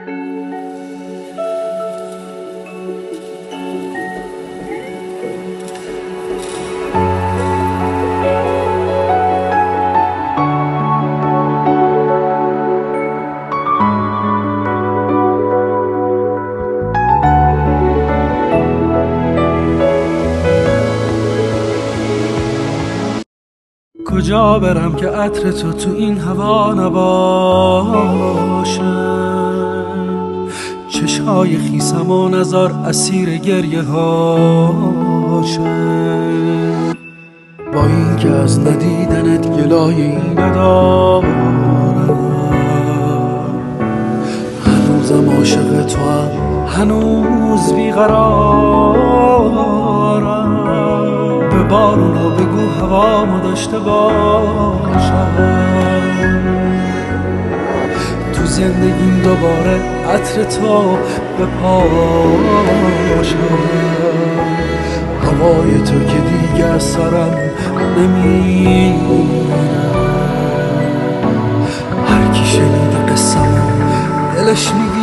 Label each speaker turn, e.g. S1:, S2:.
S1: کجا برم که عطر تو این هوا نباشه؟ چشمای خیسم و نزار اسیر گریه هاشه. با این که از ندیدنت گلایه‌ای ندارم، هنوزم عاشق تو هم، هنوز بیقرارم. به بارونو بگو هوامو داشته باشم، تو زندگیم دوباره عطر تو بپاشم. هوای تو که دیگه از سرم نمیره، هر کی شنیده قصه‌مو دلش میگیره.